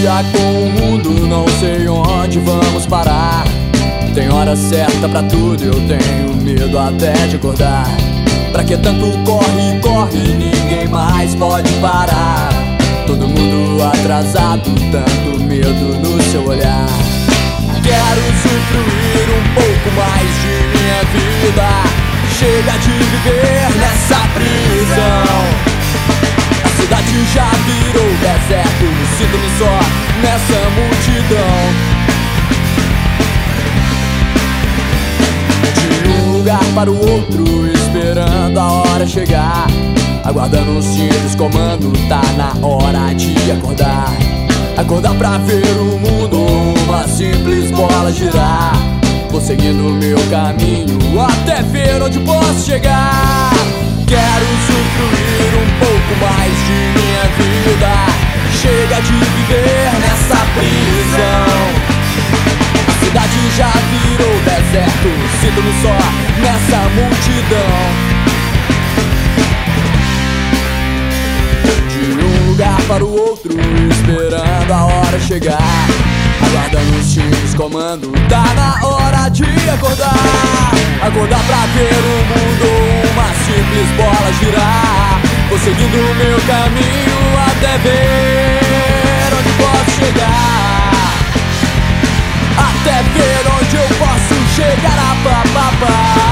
dia com o mundo, não sei onde vamos parar. Tem hora certa pra tudo, eu tenho medo até de acordar. Pra que tanto corre, corre, ninguém mais pode parar. Todo mundo atrasado, tanto medo no seu olhar. Quero usufruir um pouco mais de minha vida. Chega de viver nessa prisão. A cidade já virou deserto, sinto-me só nessa multidão. De um lugar para o outro, esperando a hora chegar. Aguardando os tiros, comando, tá na hora de acordar. Acordar pra ver o mundo, uma simples bola girar. Vou seguindo meu caminho até ver onde posso chegar. Quero usufruir um pouco mais de minha vida. Chega de viver nessa prisão. A cidade já virou deserto, sinto-me só nessa multidão. De um lugar para o outro, esperando a hora chegar. Aguardando os tiros, comando, tá na hora de acordar. Acordar pra ver o mundo, uma simples bola girar. Vou seguindo o meu caminho até ver onde posso chegar. Até ver onde eu posso chegar a papapá.